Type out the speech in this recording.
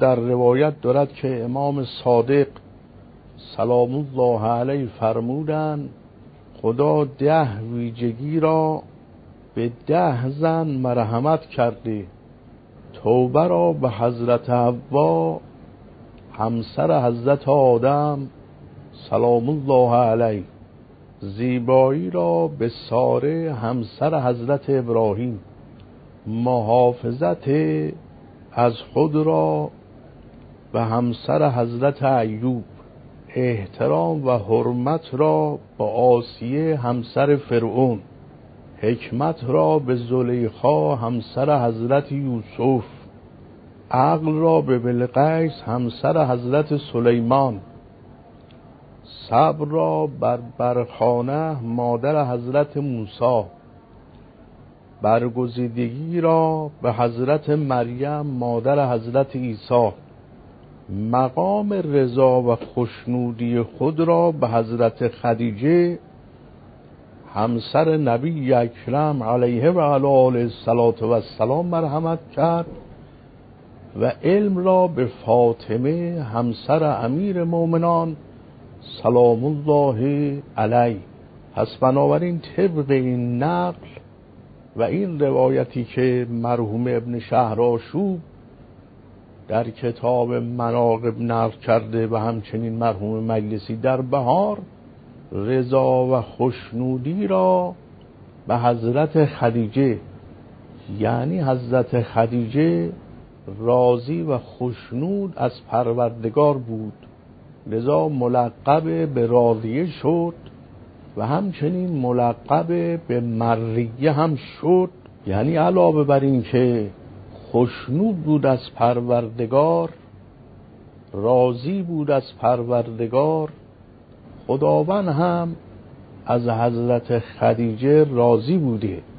در روایت دارد که امام صادق سلام الله علیه فرمودند خدا 10 ویژگی را به 10 زن مرحمت کرده. توبه را به حضرت حوا همسر حضرت آدم سلام الله علیه، زیبایی را به ساره همسر حضرت ابراهیم، محافظت از خود را به همسر حضرت ایوب، احترام و حرمت را به آسیه همسر فرعون، حکمت را به زلیخا همسر حضرت یوسف، عقل را به بلقیس همسر حضرت سلیمان، صبر را بر برخانه مادر حضرت موسی، برگزیدگی را به حضرت مریم مادر حضرت عیسی، مقام رضا و خوشنودی خود را به حضرت خدیجه همسر نبی اکرم علیه و علی آله السلام مرحمت کرد و علم را به فاطمه همسر امیر مومنان سلام الله علیه. پس بنابراین طبق این نقل و این روایتی که مرحوم ابن شهرآشوب در کتاب مناقب نقل کرده و همچنین مرحوم مجلسی در بهار، رضا و خوشنودی را به حضرت خدیجه، یعنی حضرت خدیجه راضی و خوشنود از پروردگار بود، لذا ملقب به راضیه شد و همچنین ملقب به مریه هم شد. یعنی علاوه بر این که خوشنود بود از پروردگار، راضی بود از پروردگار، خداوند هم از حضرت خدیجه راضی بوده.